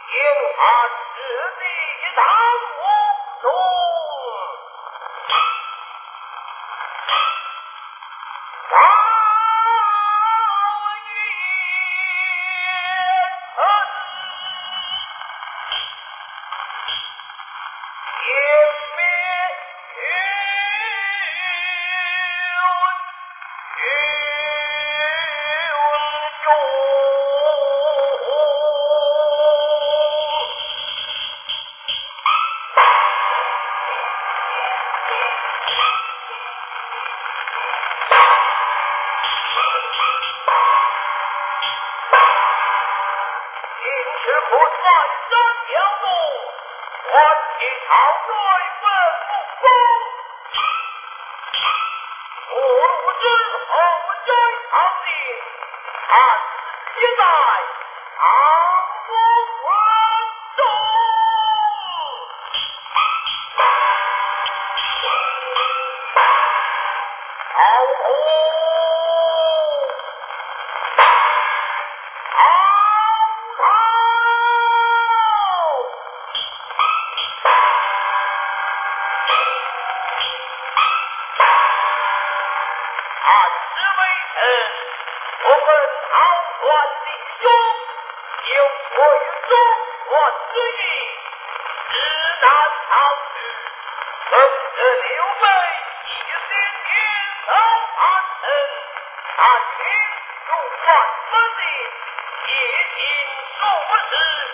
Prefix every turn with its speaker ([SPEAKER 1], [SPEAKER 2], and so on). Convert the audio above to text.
[SPEAKER 1] 有汉之地当无中。不算真条路，还其朝内本不公。不如之后追朝廷，看现在唐公文中。好红。我们讨乱弟兄，有违中国之意，指南朝去，奉着刘备一心天头安臣，但因主管分裂，夜行数日。